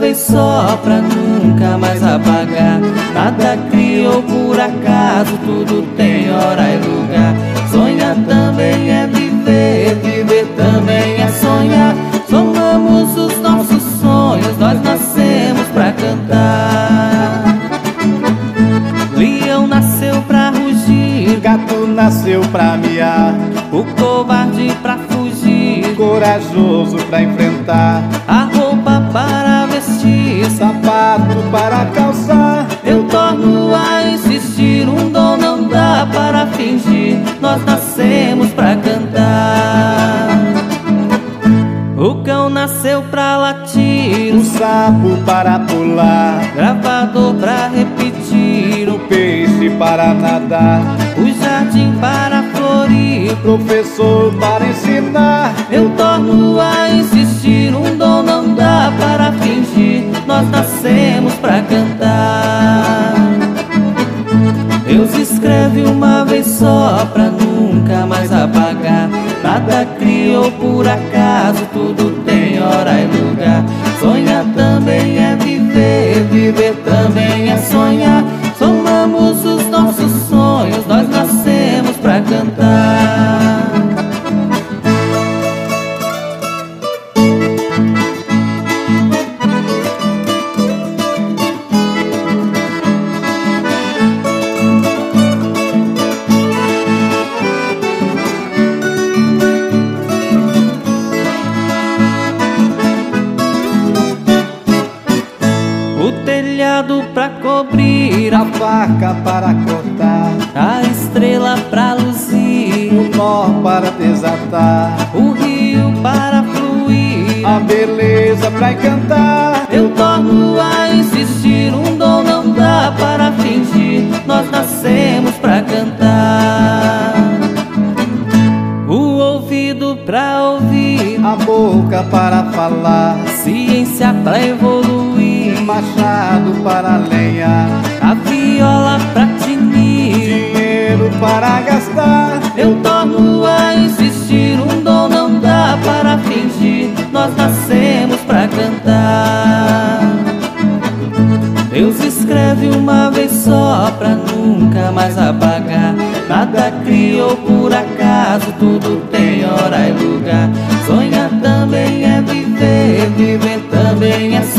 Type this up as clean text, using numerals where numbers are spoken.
vez só pra nunca mais apagar. Nada criou por acaso, tudo tem hora e lugar. Sonhar também é viver, viver também é sonhar. Somamos os nossos sonhos, nós nascemos pra cantar. Leão nasceu pra rugir, gato nasceu pra miar, o covarde pra fugir, corajoso pra enfrentar, a roupa para vestir, sapato para calçar. Eu torno a insistir, um dom não dá para fingir, nós nascemos pra cantar. O cão nasceu pra latir, o sapo para pular, gravador pra repetir, o peixe para nadar, o jardim para florir, professor para ensinar. Eu torno a insistir, um dom não dá para fingir, nós nascemos pra cantar. Deus escreve uma vez só pra nunca mais apagar. Nada criou por acaso, tudo tem hora e lugar. Sonhar também é viver, viver também é sonhar. Somamos os nossos sonhos, nós nascemos pra cantar. O telhado pra cobrir, a faca para cortar, a estrela pra luzir, o nó para desatar, o rio para fluir, a beleza pra encantar. Eu torno a insistir, um dom não dá para fingir, nós nascemos pra cantar. O ouvido pra ouvir, a boca para falar, ciência pra evoluir, machado para lenhar, a viola pra tinir, dinheiro para gastar. Eu torno a insistir, um dom não dá para fingir, nós nascemos pra cantar. Deus escreve uma vez só pra nunca mais apagar. Nada criou por acaso, tudo tem hora e lugar. Sonhar também é viver, viver também é sonhar.